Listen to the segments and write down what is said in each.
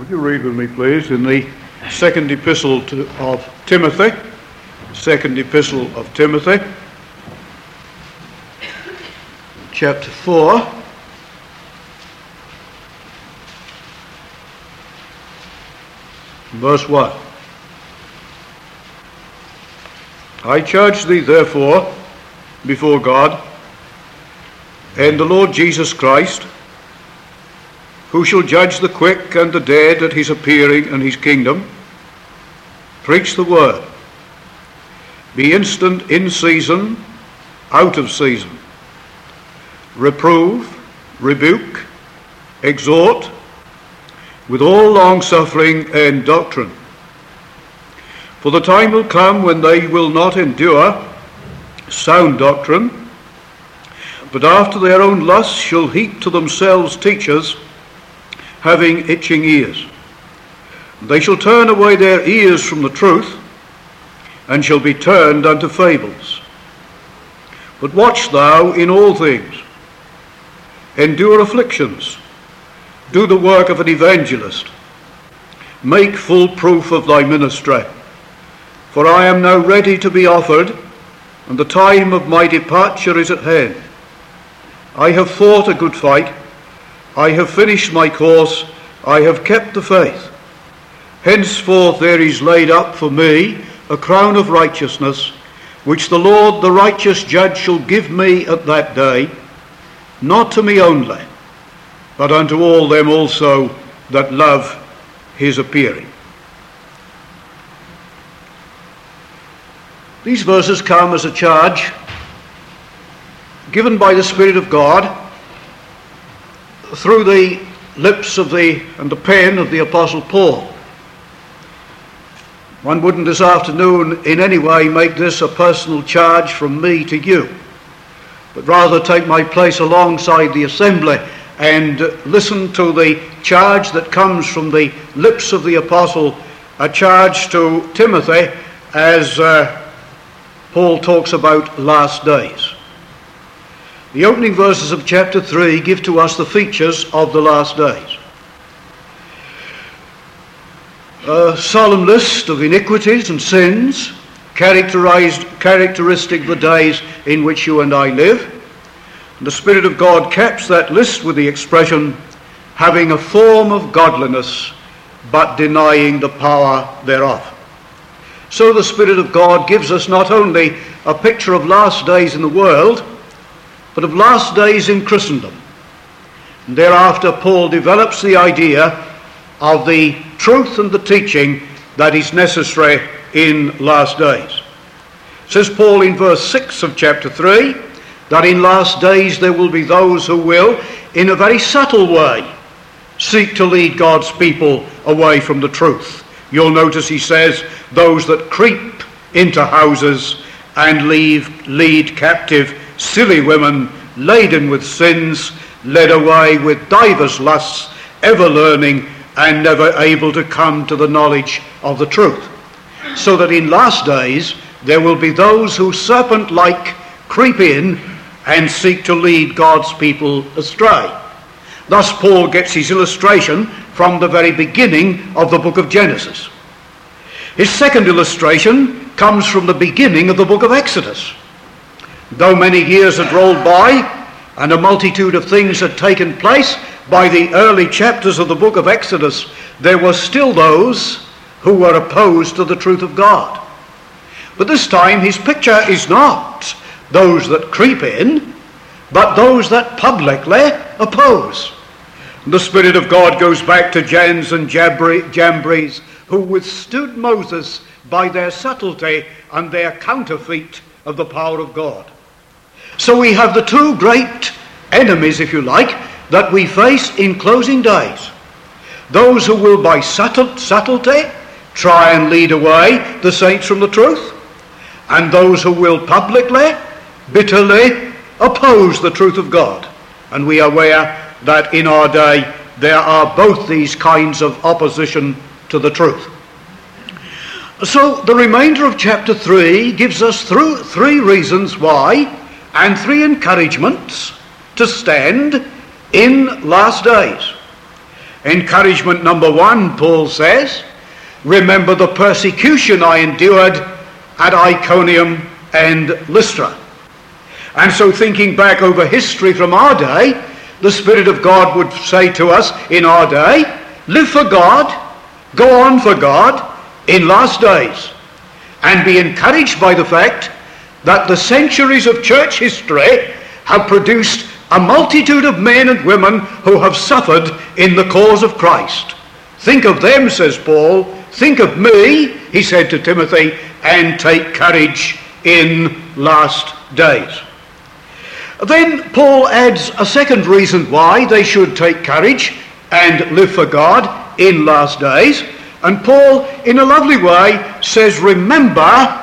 Would you read with me, please, in the second epistle of Timothy, chapter 4, verse 1. I charge thee therefore before God and the Lord Jesus Christ, who shall judge the quick and the dead at his appearing and his kingdom, preach the word. Be instant in season, out of season. Reprove, rebuke, exhort, with all longsuffering and doctrine. For the time will come when they will not endure sound doctrine, but after their own lusts shall heap to themselves teachers, having itching ears. They shall turn away their ears from the truth, and shall be turned unto fables. But watch thou in all things, endure afflictions, do the work of an evangelist, make full proof of thy ministry. For I am now ready to be offered, and the time of my departure is at hand. I have fought a good fight, I have finished my course, I have kept the faith. Henceforth there is laid up for me a crown of righteousness, which the Lord the righteous judge shall give me at that day, not to me only, but unto all them also that love his appearing. These verses come as a charge given by the Spirit of God through the lips of and the pen of the Apostle Paul. One wouldn't this afternoon in any way make this a personal charge from me to you, but rather take my place alongside the assembly and listen to the charge that comes from the lips of the Apostle, a charge to Timothy as Paul talks about last days. The opening verses of chapter 3 give to us the features of the last days. A solemn list of iniquities and sins characteristic of the days in which you and I live. And the Spirit of God caps that list with the expression, having a form of godliness, but denying the power thereof. So the Spirit of God gives us not only a picture of last days in the world, but of last days in Christendom. And thereafter Paul develops the idea of the truth and the teaching that is necessary in last days. Says Paul in verse 6 of chapter 3, that in last days there will be those who will, in a very subtle way, seek to lead God's people away from the truth. You'll notice he says, those that creep into houses and lead captive silly women, laden with sins, led away with divers lusts, ever learning and never able to come to the knowledge of the truth. So that in last days there will be those who serpent-like creep in and seek to lead God's people astray. Thus Paul gets his illustration from the very beginning of the book of Genesis. His second illustration comes from the beginning of the book of Exodus. Though many years had rolled by and a multitude of things had taken place by the early chapters of the book of Exodus, there were still those who were opposed to the truth of God. But this time his picture is not those that creep in, but those that publicly oppose. The Spirit of God goes back to Jannes and Jambres, who withstood Moses by their subtlety and their counterfeit of the power of God. So we have the two great enemies, if you like, that we face in closing days. Those who will by subtlety try and lead away the saints from the truth, and those who will publicly, bitterly oppose the truth of God. And we are aware that in our day there are both these kinds of opposition to the truth. So the remainder of chapter 3 gives us three reasons why, and three encouragements to stand in last days. Encouragement number one, Paul says, remember the persecution I endured at Iconium and Lystra. And so thinking back over history from our day, the Spirit of God would say to us in our day, live for God, go on for God in last days, and be encouraged by the fact that the centuries of church history have produced a multitude of men and women who have suffered in the cause of Christ. Think of them, says Paul. Think of me, he said to Timothy, and take courage in last days. Then Paul adds a second reason why they should take courage and live for God in last days. And Paul, in a lovely way, says, remember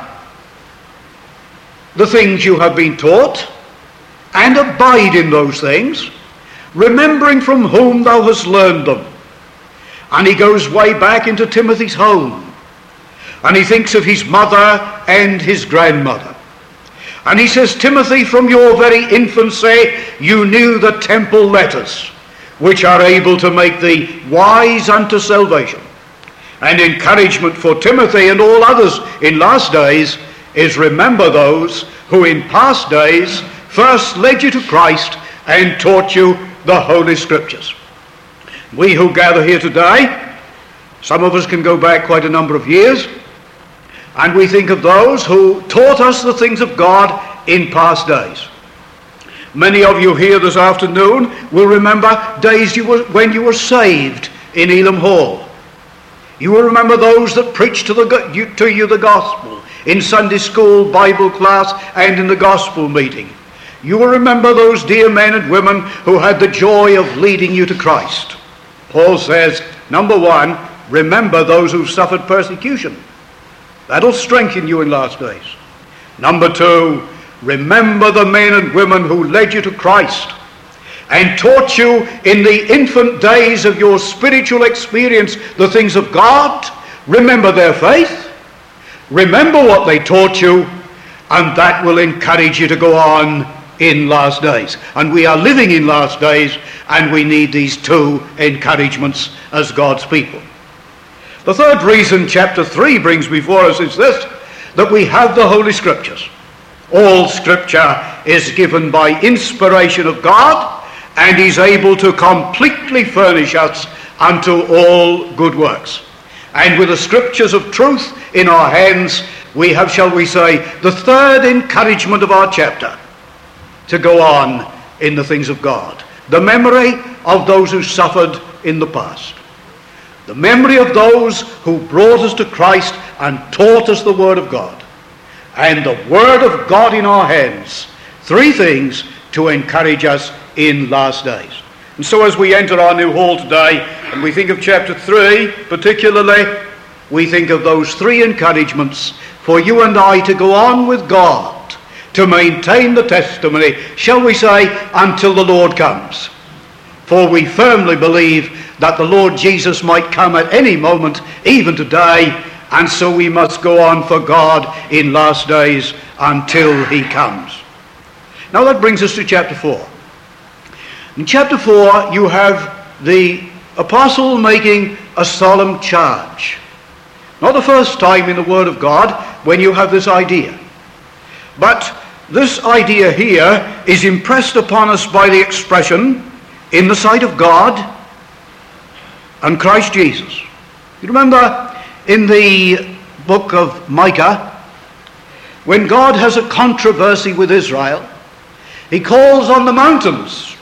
the things you have been taught, and abide in those things, remembering from whom thou hast learned them. And he goes way back into Timothy's home, and he thinks of his mother and his grandmother. And he says, Timothy, from your very infancy you knew the temple letters, which are able to make thee wise unto salvation. And encouragement for Timothy and all others in last days is remember those who in past days first led you to Christ and taught you the Holy Scriptures. We who gather here today, some of us can go back quite a number of years, and we think of those who taught us the things of God in past days. Many of you here this afternoon will remember days when you were saved in Elam Hall. You will remember those that preached to you the gospel in Sunday school, Bible class, and in the gospel meeting. You will remember those dear men and women who had the joy of leading you to Christ. Paul says, number one, remember those who suffered persecution. That'll strengthen you in last days. Number two, remember the men and women who led you to Christ and taught you in the infant days of your spiritual experience the things of God. Remember their faith. Remember what they taught you, and that will encourage you to go on in last days. And we are living in last days, and we need these two encouragements as God's people. The third reason chapter 3 brings before us is this, that we have the Holy Scriptures. All Scripture is given by inspiration of God, and is able to completely furnish us unto all good works. And with the Scriptures of truth in our hands, we have, shall we say, the third encouragement of our chapter, to go on in the things of God. The memory of those who suffered in the past. The memory of those who brought us to Christ and taught us the Word of God. And the Word of God in our hands. Three things to encourage us in last days. And so as we enter our new hall today, and we think of chapter 3 particularly, we think of those three encouragements for you and I to go on with God, to maintain the testimony, shall we say, until the Lord comes. For we firmly believe that the Lord Jesus might come at any moment, even today, and so we must go on for God in last days until he comes. Now that brings us to chapter 4. In chapter 4 you have the apostle making a solemn charge. Not the first time in the Word of God when you have this idea. But this idea here is impressed upon us by the expression, in the sight of God and Christ Jesus. You remember in the book of Micah, when God has a controversy with Israel, he calls on the mountains,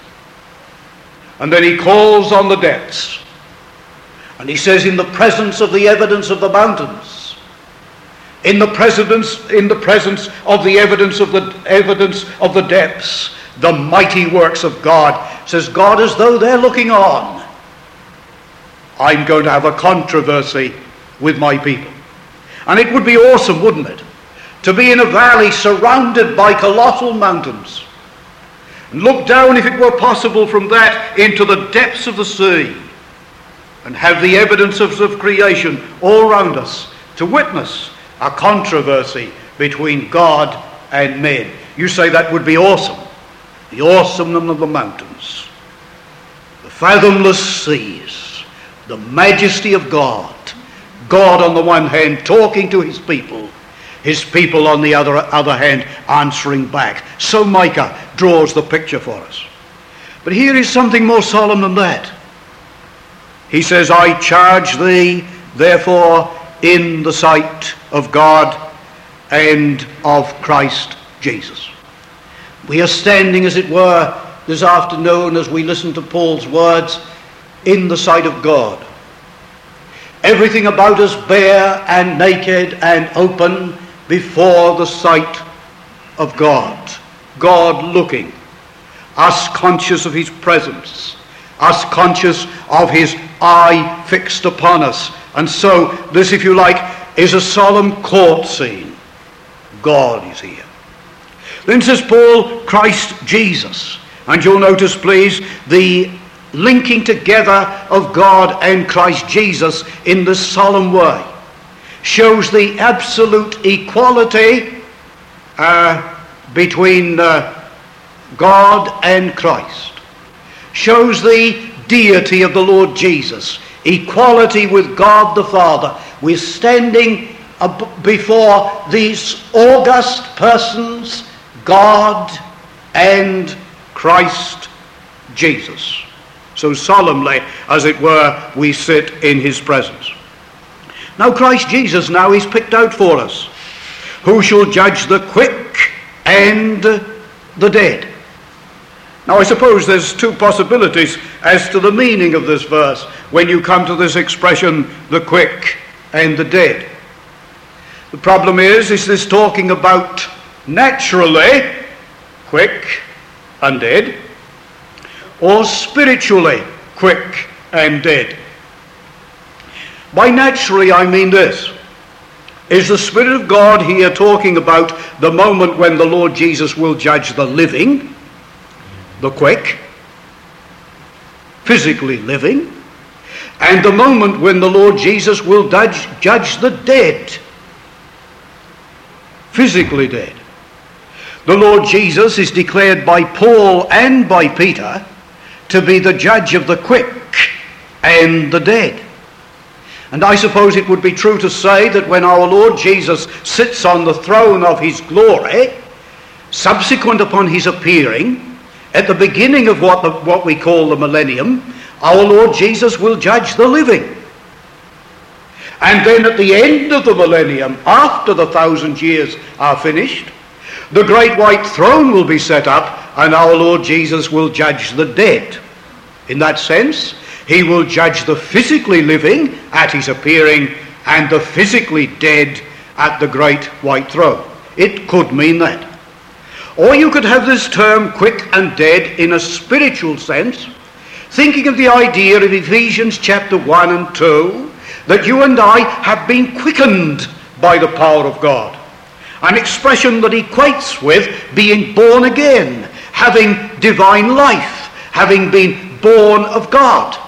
and then he calls on the depths. And he says, in the presence of the evidence of the mountains, in the presence of the evidence of the depths, the mighty works of God, says God, as though they're looking on, I'm going to have a controversy with my people. And it would be awesome, wouldn't it, to be in a valley surrounded by colossal mountains, and look down, if it were possible, from that into the depths of the sea, and have the evidences of creation all round us to witness a controversy between God and men. You say that would be awesome. The awesomeness of the mountains, the fathomless seas, The majesty of God. God on the one hand talking to his people on the other hand answering back. So Micah draws the picture for us. But here is something more solemn than that. He says, I charge thee, therefore, in the sight of God and of Christ Jesus. We are standing, as it were, this afternoon as we listen to Paul's words, in the sight of God. Everything about us bare and naked and open before the sight of God. God looking, us conscious of his presence, us conscious of his eye fixed upon us. And so this, if you like, is a solemn court scene. God is here. Then says Paul, Christ Jesus. And you'll notice, please, the linking together of God and Christ Jesus in this solemn way shows the absolute equality between God and Christ. Shows the deity of the Lord Jesus. Equality with God the Father. We're standing before these august persons, God and Christ Jesus. So solemnly, as it were, we sit in his presence. Now Christ Jesus now is picked out for us. Who shall judge the quick and the dead? Now I suppose there's two possibilities as to the meaning of this verse when you come to this expression, the quick and the dead. The problem is this talking about naturally quick and dead, or spiritually quick and dead? By naturally I mean this. Is the Spirit of God here talking about the moment when the Lord Jesus will judge the living, the quick, physically living, and the moment when the Lord Jesus will judge the dead, physically dead? The Lord Jesus is declared by Paul and by Peter to be the judge of the quick and the dead. And I suppose it would be true to say that when our Lord Jesus sits on the throne of his glory, subsequent upon his appearing, at the beginning of what we call the millennium, our Lord Jesus will judge the living. And then at the end of the millennium, after the 1,000 years are finished, the great white throne will be set up and our Lord Jesus will judge the dead. In that sense, he will judge the physically living at his appearing and the physically dead at the great white throne. It could mean that. Or you could have this term quick and dead in a spiritual sense, thinking of the idea of Ephesians chapter 1 and 2, that you and I have been quickened by the power of God. An expression that equates with being born again, having divine life, having been born of God.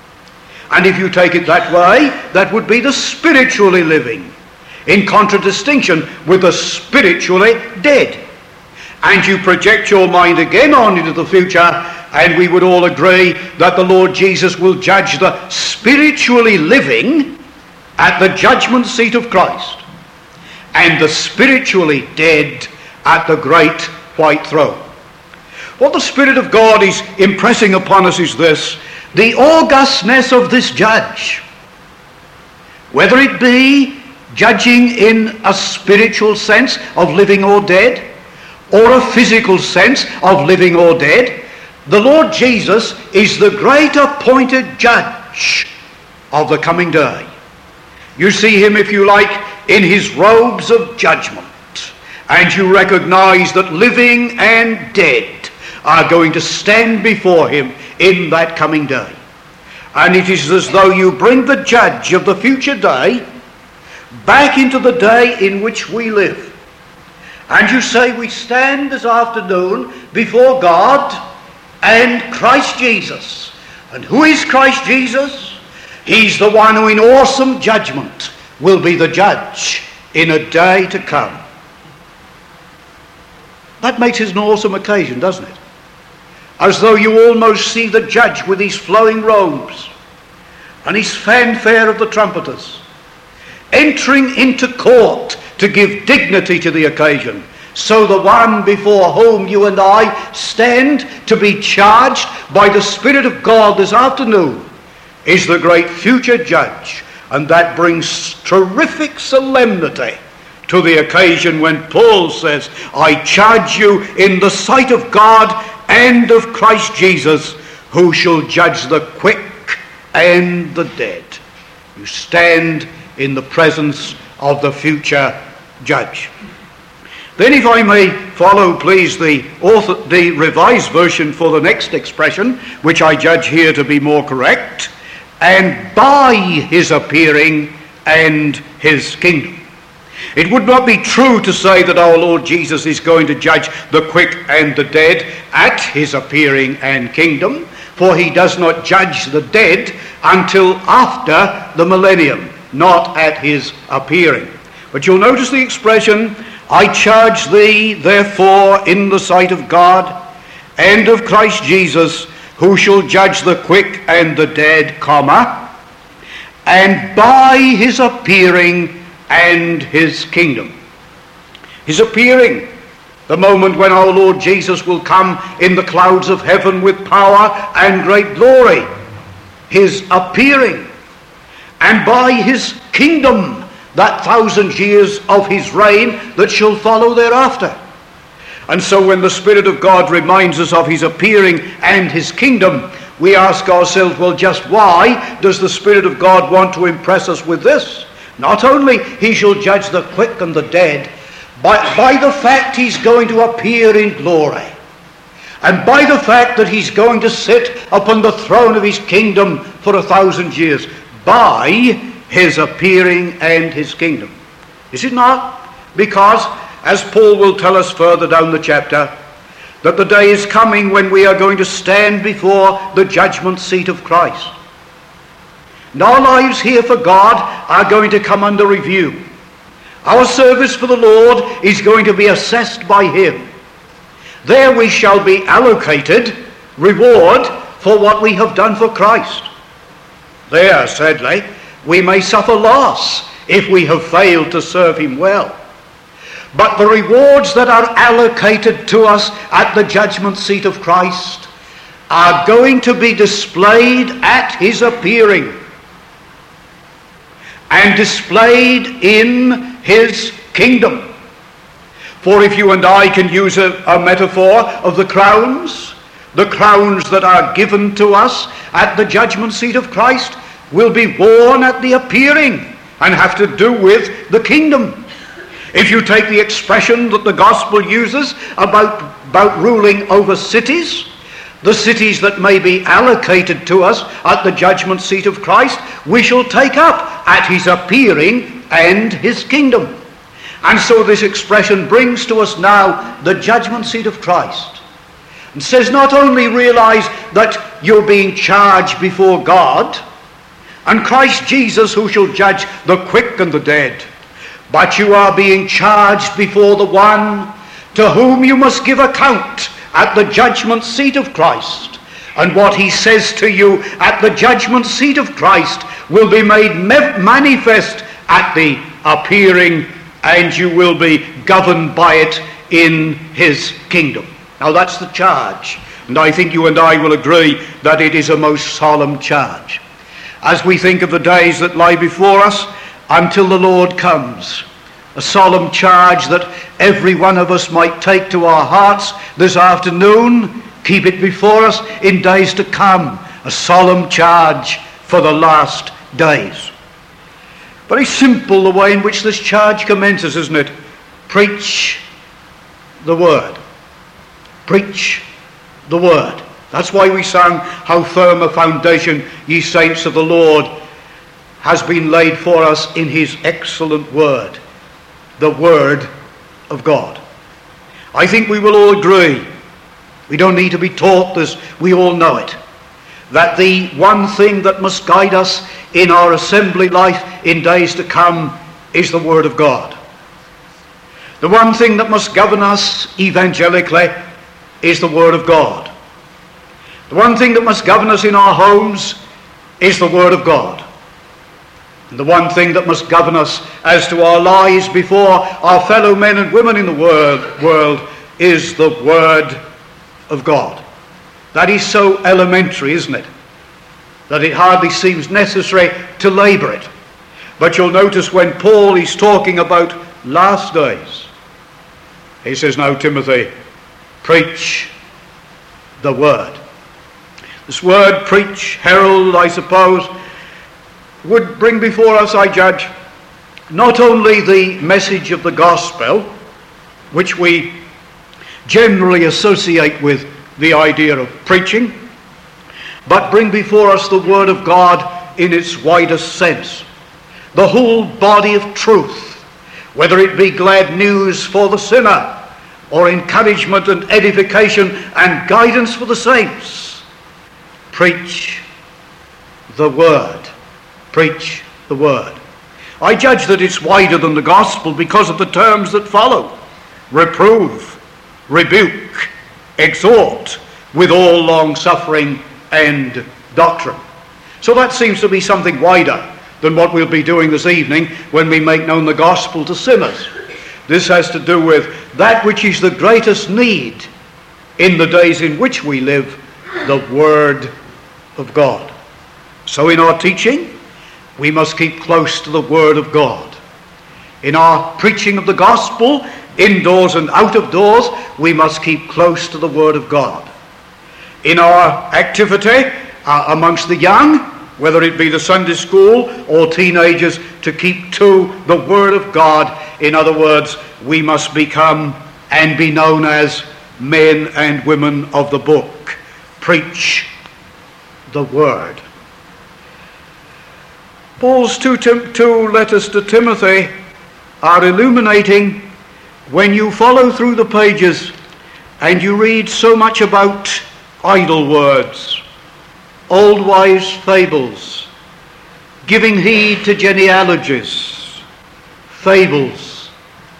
And if you take it that way, that would be the spiritually living, in contradistinction with the spiritually dead. And you project your mind again on into the future, and we would all agree that the Lord Jesus will judge the spiritually living at the judgment seat of Christ, and the spiritually dead at the great white throne. What the Spirit of God is impressing upon us is this: the augustness of this judge, whether it be judging in a spiritual sense of living or dead, or a physical sense of living or dead, the Lord Jesus is the great appointed judge of the coming day. You see him, if you like, in his robes of judgment, and you recognize that living and dead are going to stand before him in that coming day. And it is as though you bring the judge of the future day back into the day in which we live. And you say, we stand this afternoon before God and Christ Jesus. And who is Christ Jesus? He's the one who in awesome judgment will be the judge in a day to come. That makes it an awesome occasion, doesn't it? As though you almost see the judge with his flowing robes and his fanfare of the trumpeters, entering into court to give dignity to the occasion. So the one before whom you and I stand to be charged by the Spirit of God this afternoon is the great future judge, and that brings terrific solemnity to the occasion when Paul says, I charge you in the sight of God and of Christ Jesus, who shall judge the quick and the dead. You stand in the presence of the future judge. Then, if I may follow, please, the Revised Version for the next expression, which I judge here to be more correct, and by his appearing and his kingdom. It would not be true to say that our Lord Jesus is going to judge the quick and the dead at his appearing and kingdom, for he does not judge the dead until after the millennium, not at his appearing. But you'll notice the expression, I charge thee, therefore, in the sight of God and of Christ Jesus, who shall judge the quick and the dead, comma, and by his appearing and his kingdom. His appearing, the moment when our Lord Jesus will come in the clouds of heaven with power and great glory. His appearing. And by his kingdom, that 1,000 years of his reign that shall follow thereafter. And so when the Spirit of God reminds us of his appearing and his kingdom, we ask ourselves, well, just why does the Spirit of God want to impress us with this? Not only he shall judge the quick and the dead, but by the fact he's going to appear in glory, and by the fact that he's going to sit upon the throne of his kingdom for 1,000 years, by his appearing and his kingdom. Is it not? Because, as Paul will tell us further down the chapter, that the day is coming when we are going to stand before the judgment seat of Christ. And our lives here for God are going to come under review. Our service for the Lord is going to be assessed by him. There we shall be allocated reward for what we have done for Christ. There, sadly, we may suffer loss if we have failed to serve him well. But the rewards that are allocated to us at the judgment seat of Christ are going to be displayed at his appearing and displayed in his kingdom. For if you and I can use a metaphor of the crowns that are given to us at the judgment seat of Christ will be worn at the appearing and have to do with the kingdom. If you take the expression that the gospel uses about ruling over cities, the cities that may be allocated to us at the judgment seat of Christ, we shall take up at his appearing and his kingdom. And so this expression brings to us now the judgment seat of Christ. And says not only realize that you're being charged before God, and Christ Jesus who shall judge the quick and the dead, but you are being charged before the one to whom you must give account at the judgment seat of Christ. And what he says to you at the judgment seat of Christ will be made manifest at the appearing, and you will be governed by it in his kingdom. Now that's the charge, and I think you and I will agree that it is a most solemn charge. As we think of the days that lie before us until the Lord comes, a solemn charge that every one of us might take to our hearts this afternoon, keep it before us in days to come, a solemn charge for the last days. Very simple the way in which this charge commences, isn't it? Preach the word. Preach the word. That's why we sang, how firm a foundation, ye saints of the Lord, has been laid for us in his excellent word, the word of God. I think we will all agree, we don't need to be taught this, we all know it, that the one thing that must guide us in our assembly life in days to come is the word of God. The one thing that must govern us evangelically is the word of God. The one thing that must govern us in our homes is the word of God. The one thing that must govern us as to our lives before our fellow men and women in the world is the Word of God. That is so elementary, isn't it, that it hardly seems necessary to labour it. But you'll notice when Paul is talking about last days, he says, now Timothy, preach the Word. This word preach, herald, I suppose, would bring before us, I judge, not only the message of the gospel, which we generally associate with the idea of preaching, but bring before us the Word of God in its widest sense. The whole body of truth, whether it be glad news for the sinner or encouragement and edification and guidance for the saints. Preach the Word. Preach the Word. I judge that it's wider than the gospel because of the terms that follow. Reprove, rebuke, exhort, with all long-suffering and doctrine. So that seems to be something wider than what we'll be doing this evening when we make known the gospel to sinners. This has to do with that which is the greatest need in the days in which we live, the Word of God. So in our teaching, we must keep close to the Word of God. In our preaching of the gospel, indoors and out of doors, we must keep close to the Word of God. In our activity amongst the young, whether it be the Sunday school or teenagers, to keep to the Word of God. In other words, we must become and be known as men and women of the book. Preach the Word. Paul's two letters to Timothy are illuminating when you follow through the pages and you read so much about idle words, old wise fables, giving heed to genealogies, fables.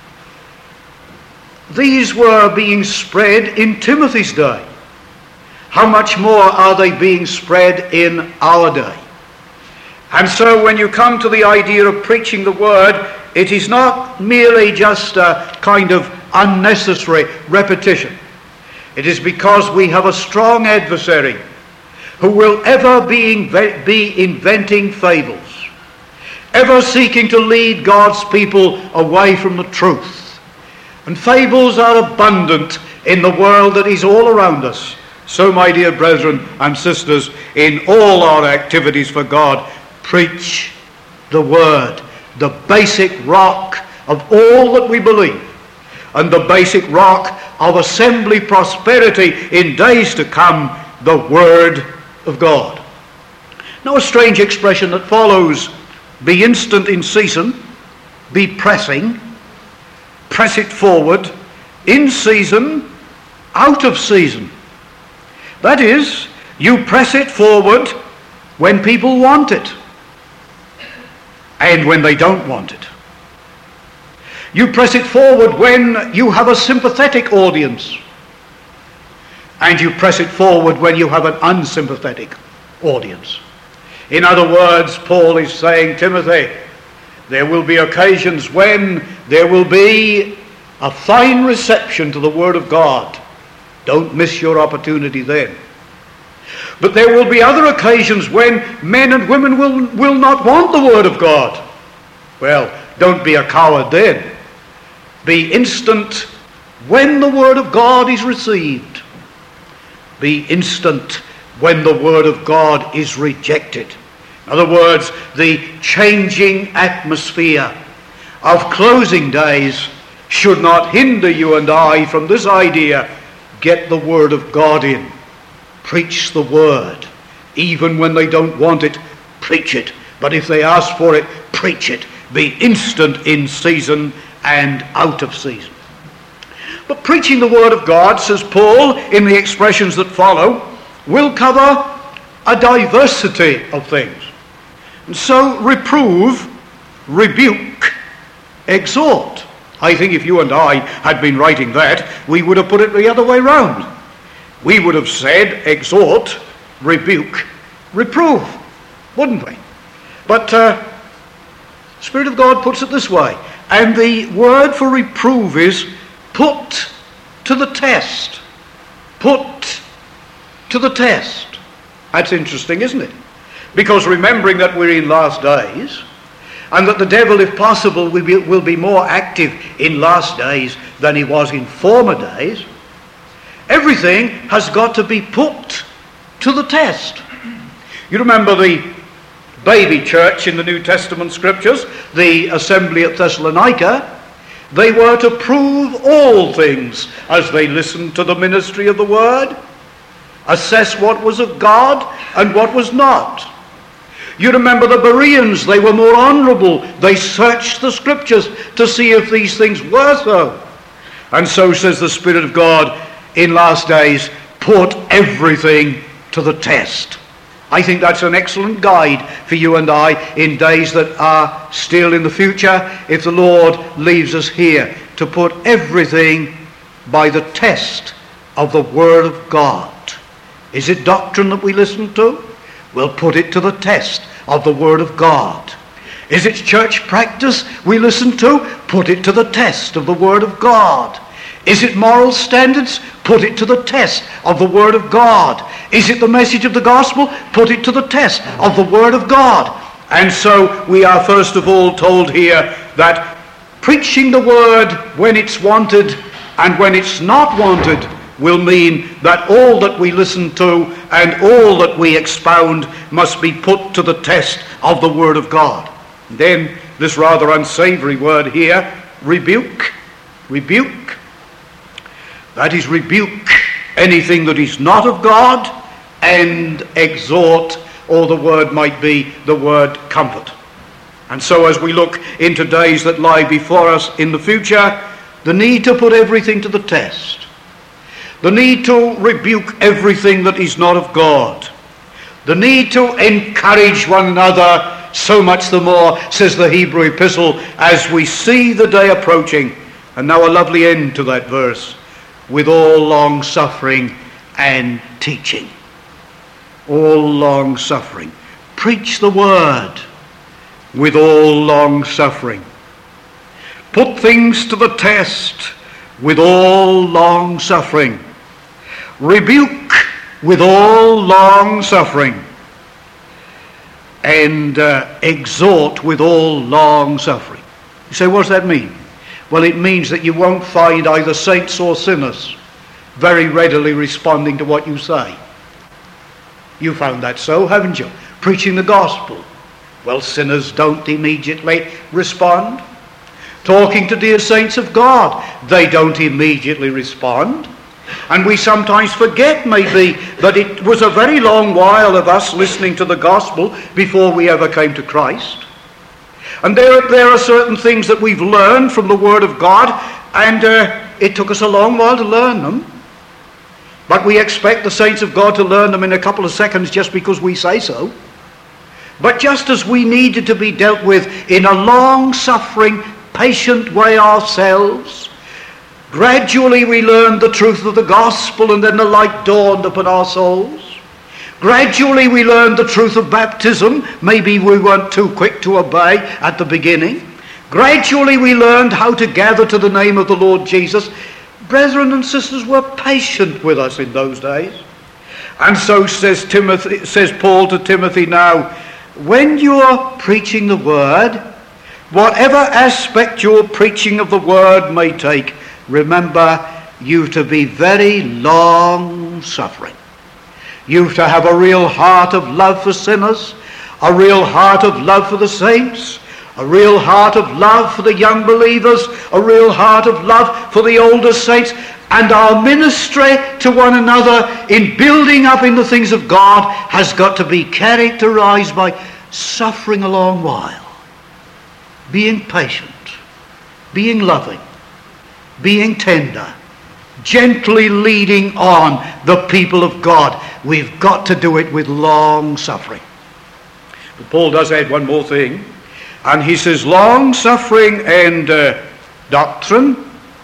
These were being spread in Timothy's day. How much more are they being spread in our day? And so when you come to the idea of preaching the Word, it is not merely just a kind of unnecessary repetition. It is because we have a strong adversary who will ever be inventing fables, ever seeking to lead God's people away from the truth. And fables are abundant in the world that is all around us. So, my dear brethren and sisters, in all our activities for God, preach the Word, the basic rock of all that we believe, and the basic rock of assembly prosperity in days to come, the Word of God. Now, a strange expression that follows: be instant in season, be pressing, press it forward, in season, out of season. That is, you press it forward when people want it and when they don't want it. You press it forward when you have a sympathetic audience, and you press it forward when you have an unsympathetic audience. In other words, Paul is saying, Timothy, there will be occasions when there will be a fine reception to the Word of God. Don't miss your opportunity then. But there will be other occasions when men and women will not want the Word of God. Well, don't be a coward then. Be instant when the Word of God is received. Be instant when the Word of God is rejected. In other words, the changing atmosphere of closing days should not hinder you and I from this idea: get the Word of God in. Preach the Word. Even when they don't want it, preach it. But if they ask for it, preach it. Be instant in season and out of season. But preaching the Word of God, says Paul in the expressions that follow, will cover a diversity of things. And so reprove, rebuke, exhort. I think if you and I had been writing that, we would have put it the other way round. We would have said exhort, rebuke, reprove, wouldn't we? But The Spirit of God puts it this way. And the word for reprove is put to the test. Put to the test. That's interesting, isn't it? Because remembering that we're in last days, and that the devil, if possible, will be more active in last days than he was in former days, everything has got to be put to the test. You remember the baby church in the New Testament scriptures, the assembly at Thessalonica. They were to prove all things as they listened to the ministry of the word, assess what was of God and what was not. You remember the Bereans, they were more honourable. They searched the scriptures to see if these things were so. And so says the Spirit of God, in last days, put everything to the test. I think that's an excellent guide for you and I in days that are still in the future, if the Lord leaves us here, to put everything by the test of the Word of God. Is it doctrine that we listen to? We'll put it to the test of the Word of God. Is it church practice we listen to? Put it to the test of the Word of God. Is it moral standards? Put it to the test of the Word of God. Is it the message of the gospel? Put it to the test of the Word of God. And so we are first of all told here that preaching the Word when it's wanted and when it's not wanted will mean that all that we listen to and all that we expound must be put to the test of the Word of God. And then this rather unsavory word here, rebuke. Rebuke. That is, rebuke anything that is not of God, and exhort, or the word might be the word comfort. And so as we look into days that lie before us in the future, the need to put everything to the test, the need to rebuke everything that is not of God, the need to encourage one another, so much the more, says the Hebrew epistle, as we see the day approaching. And now a lovely end to that verse. With all long suffering and teaching. All long suffering. Preach the word with all long suffering. Put things to the test with all long suffering. Rebuke with all long suffering. And exhort with all long suffering. You say, what does that mean? Well, it means that you won't find either saints or sinners very readily responding to what you say. You found that so, haven't you? Preaching the gospel. Well, sinners don't immediately respond. Talking to dear saints of God, they don't immediately respond. And we sometimes forget, maybe, that it was a very long while of us listening to the gospel before we ever came to Christ. And there are certain things that we've learned from the Word of God, and it took us a long while to learn them. But we expect the saints of God to learn them in a couple of seconds just because we say so. But just as we needed to be dealt with in a long-suffering, patient way ourselves, gradually we learned the truth of the gospel, and then the light dawned upon our souls. Gradually we learned the truth of baptism. Maybe we weren't too quick to obey at the beginning. Gradually we learned how to gather to the name of the Lord Jesus. Brethren and sisters were patient with us in those days. And so says Paul to Timothy now, when you're preaching the word, whatever aspect your preaching of the word may take, remember you to be very long-suffering. You've to have a real heart of love for sinners, a real heart of love for the saints, a real heart of love for the young believers, a real heart of love for the older saints, and our ministry to one another in building up in the things of God has got to be characterized by suffering a long while, being patient, being loving, being tender, gently leading on the people of God. We've got to do it with long suffering. But Paul does add one more thing, and he says long suffering and doctrine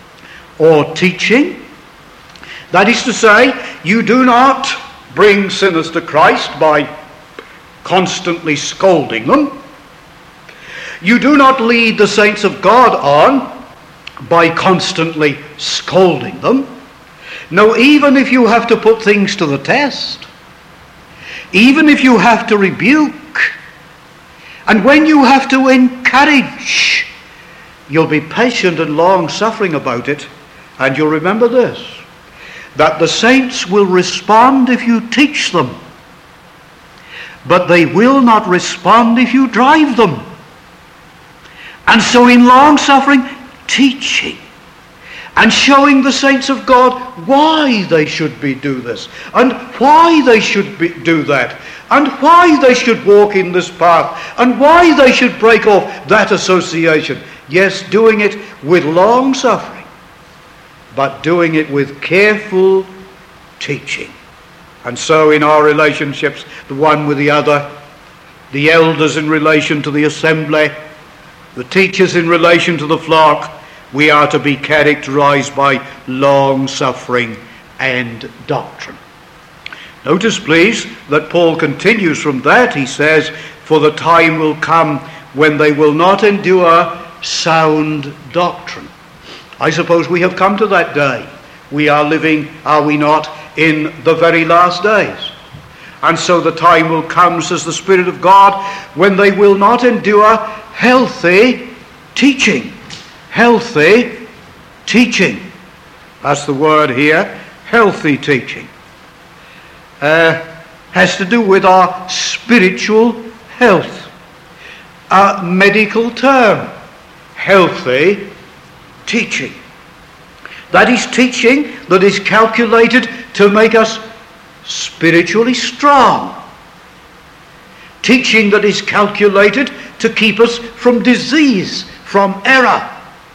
or teaching. That is to say, you do not bring sinners to Christ by constantly scolding them. You do not lead the saints of God on by constantly scolding them. No, even if you have to put things to the test, even if you have to rebuke, and when you have to encourage, you'll be patient and long-suffering about it, and you'll remember this, that the saints will respond if you teach them, but they will not respond if you drive them. And so in long-suffering, teaching and showing the saints of God why they should do this, and why they should do that, and why they should walk in this path, and why they should break off that association. Yes, doing it with long suffering, but doing it with careful teaching. And so in our relationships, the one with the other, the elders in relation to the assembly, the teachers in relation to the flock, we are to be characterized by long suffering and doctrine. Notice, please, that Paul continues from that. He says, for the time will come when they will not endure sound doctrine. I suppose we have come to that day. We are living, are we not, in the very last days. And so the time will come, says the Spirit of God, when they will not endure healthy teaching. Healthy teaching. That's the word here, healthy teaching. Has to do with our spiritual health. A medical term, healthy teaching. That is teaching that is calculated to make us spiritually strong. Teaching that is calculated to keep us from disease, from error.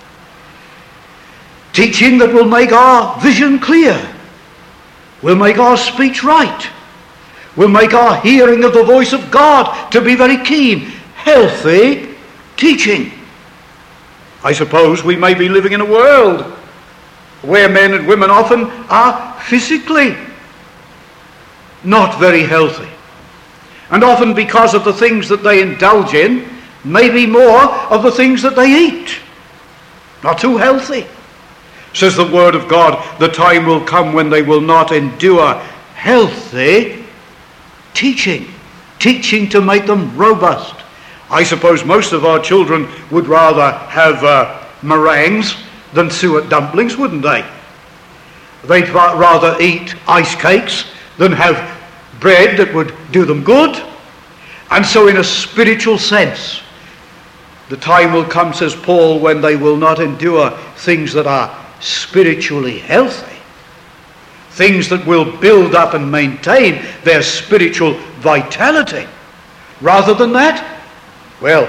Teaching that will make our vision clear, will make our speech right, will make our hearing of the voice of God to be very keen. Healthy teaching. I suppose we may be living in a world where men and women often are physically not very healthy. And often because of the things that they indulge in, maybe more of the things that they eat. Not too healthy. Says the Word of God, the time will come when they will not endure healthy teaching. Teaching to make them robust. I suppose most of our children would rather have meringues than suet dumplings, wouldn't they? They'd rather eat ice cakes than have bread that would do them good. And so in a spiritual sense, the time will come, says Paul, when they will not endure things that are spiritually healthy. Things that will build up and maintain their spiritual vitality. Rather than that, well,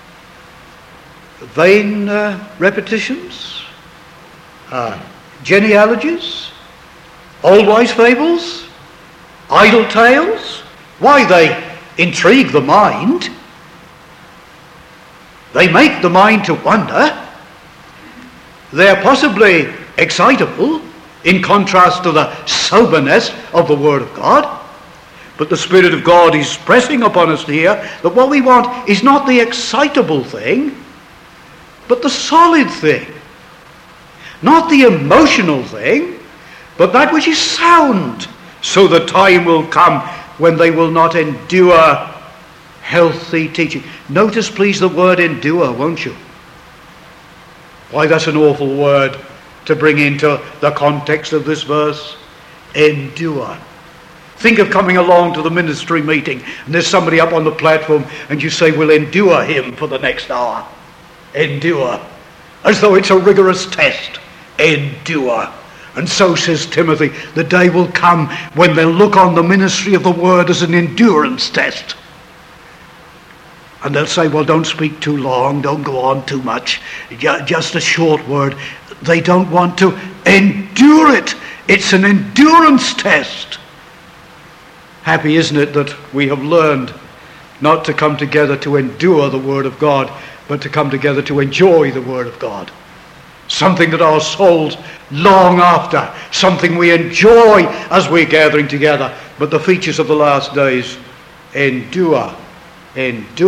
vain repetitions, genealogies, old wise fables, idle tales. Why, they intrigue the mind. They make the mind to wonder. They're possibly excitable in contrast to the soberness of the Word of God. But the Spirit of God is pressing upon us here that what we want is not the excitable thing, but the solid thing. Not the emotional thing, but that which is sound. So the time will come when they will not endure healthy teaching. Notice, please, the word endure, won't you? Why, that's an awful word to bring into the context of this verse. Endure. Think of coming along to the ministry meeting and there's somebody up on the platform and you say, we'll endure him for the next hour. Endure. As though it's a rigorous test. Endure. And so, says Timothy, the day will come when they'll look on the ministry of the word as an endurance test. And they'll say, well, don't speak too long, don't go on too much, just a short word. They don't want to endure it. It's an endurance test. Happy, isn't it, that we have learned not to come together to endure the Word of God, but to come together to enjoy the Word of God. Something that our souls long after, something we enjoy as we're gathering together. But the features of the last days, endure. Endure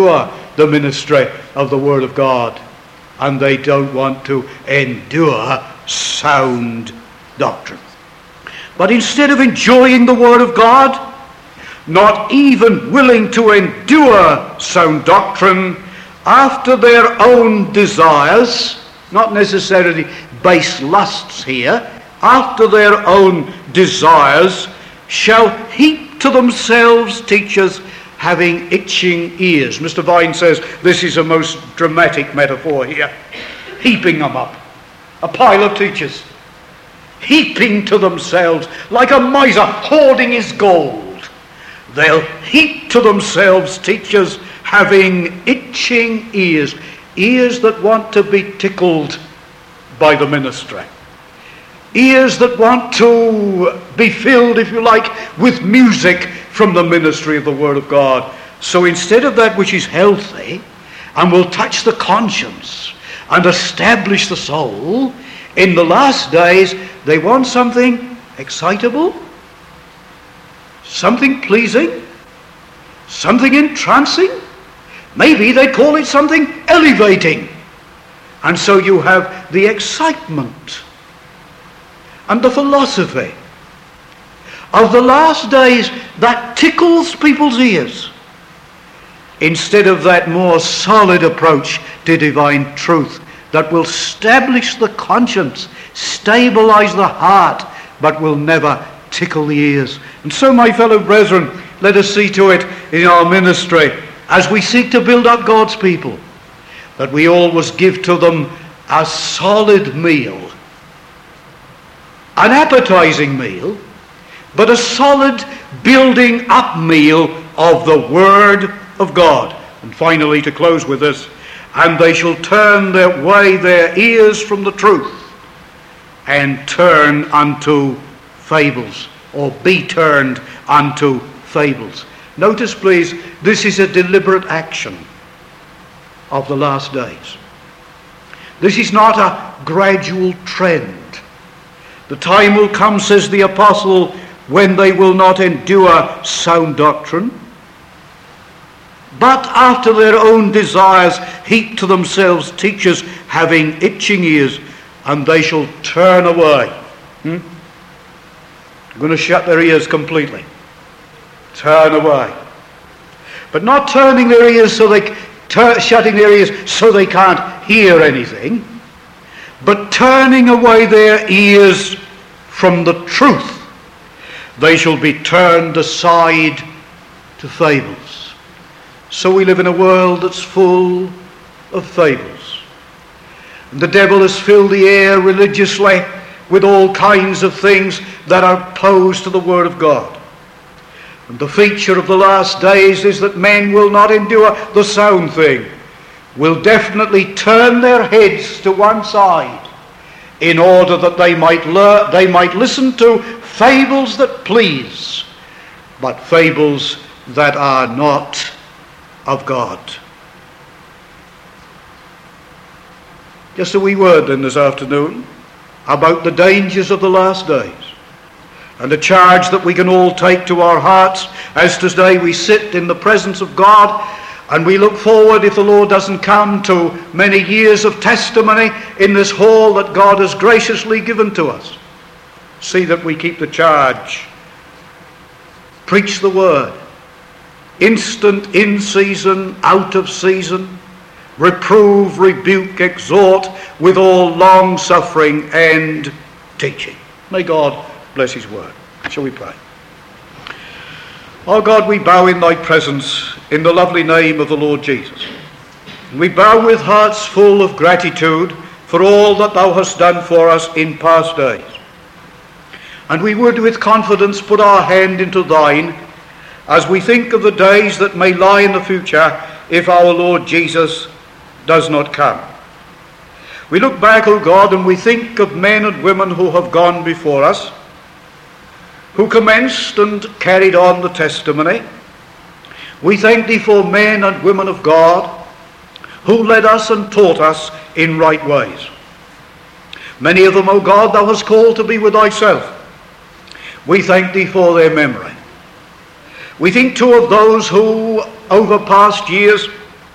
the ministry of the Word of God, and they don't want to endure sound doctrine. But instead of enjoying the Word of God, not even willing to endure sound doctrine, after their own desires, not necessarily base lusts here, after their own desires, shall heap to themselves teachers having itching ears. Mr. Vine says this is a most dramatic metaphor here. Heaping them up. A pile of teachers. Heaping to themselves like a miser hoarding his gold. They'll heap to themselves teachers having itching ears. Ears that want to be tickled by the ministry. Ears that want to be filled, if you like, with music from the ministry of the Word of God. So instead of that which is healthy and will touch the conscience and establish the soul, in the last days they want something excitable, something pleasing, something entrancing. Maybe they call it something elevating. And so you have the excitement and the philosophy of the last days that tickles people's ears, instead of that more solid approach to divine truth that will establish the conscience, stabilize the heart, but will never tickle the ears. And so, my fellow brethren, let us see to it in our ministry, as we seek to build up God's people, that we always give to them a solid meal, an appetizing meal, but a solid building up meal of the Word of God. And finally, to close with this, and they shall turn their ears from the truth and turn unto fables, or be turned unto fables. Notice, please, this is a deliberate action of the last days. This is not a gradual trend. The time will come, says the apostle, when they will not endure sound doctrine, but after their own desires heap to themselves teachers having itching ears, and they shall turn away. They're going to shut their ears completely. Turn away. But not turning their ears so they shutting their ears so they can't hear anything, but turning away their ears from the truth. They shall be turned aside to fables. So we live in a world that's full of fables. And the devil has filled the air religiously with all kinds of things that are opposed to the Word of God. And the feature of the last days is that men will not endure the sound thing, will definitely turn their heads to one side in order that they might listen to fables that please, but fables that are not of God. Just a wee word then this afternoon about the dangers of the last days, and a charge that we can all take to our hearts as today we sit in the presence of God, and we look forward, if the Lord doesn't come, to many years of testimony in this hall that God has graciously given to us. See that we keep the charge. Preach the word. Instant, in season, out of season. Reprove, rebuke, exhort with all long suffering and teaching. May God bless his word. Shall we pray? Oh God, we bow in thy presence in the lovely name of the Lord Jesus. We bow with hearts full of gratitude for all that thou hast done for us in past days. And we would with confidence put our hand into thine as we think of the days that may lie in the future if our Lord Jesus does not come. We look back, O God, and we think of men and women who have gone before us, who commenced and carried on the testimony. We thank thee for men and women of God who led us and taught us in right ways. Many of them, O God, thou hast called to be with thyself. We thank thee for their memory. We think too of those who, over past years,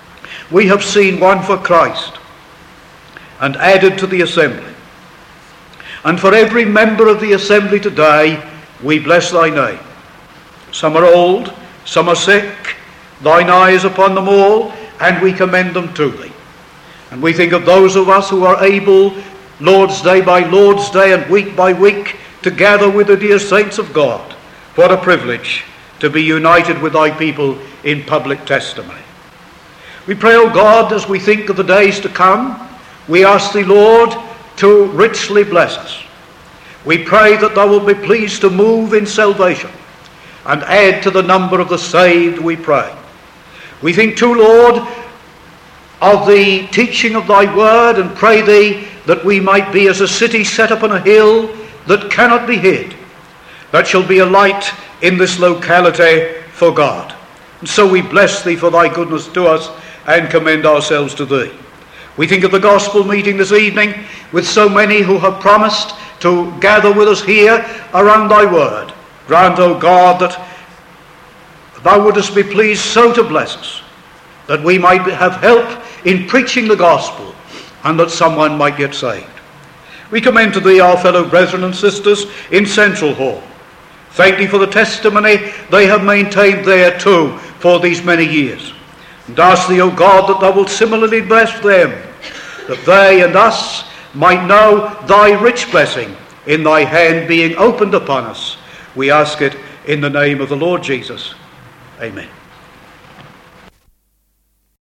we have seen one for Christ and added to the assembly. And for every member of the assembly today, we bless thy name. Some are old, some are sick. Thine eye is upon them all, and we commend them to thee. And we think of those of us who are able, Lord's Day by Lord's Day and week by week, to gather with the dear saints of God. What a privilege to be united with thy people in public testimony. We pray, O God, as we think of the days to come, we ask thee, Lord, to richly bless us. We pray that thou wilt be pleased to move in salvation and add to the number of the saved, we pray. We think too, Lord, of the teaching of thy word, and pray thee that we might be as a city set upon a hill that cannot be hid, that shall be a light in this locality for God. And so we bless thee for thy goodness to us and commend ourselves to thee. We think of the gospel meeting this evening with so many who have promised to gather with us here around thy word. Grant, O God, that thou wouldest be pleased so to bless us that we might have help in preaching the gospel and that someone might get saved. We commend to thee our fellow brethren and sisters in Central Hall. Thank thee for the testimony they have maintained there too for these many years. And ask thee, O God, that thou wilt similarly bless them, that they and us might know thy rich blessing in thy hand being opened upon us. We ask it in the name of the Lord Jesus. Amen.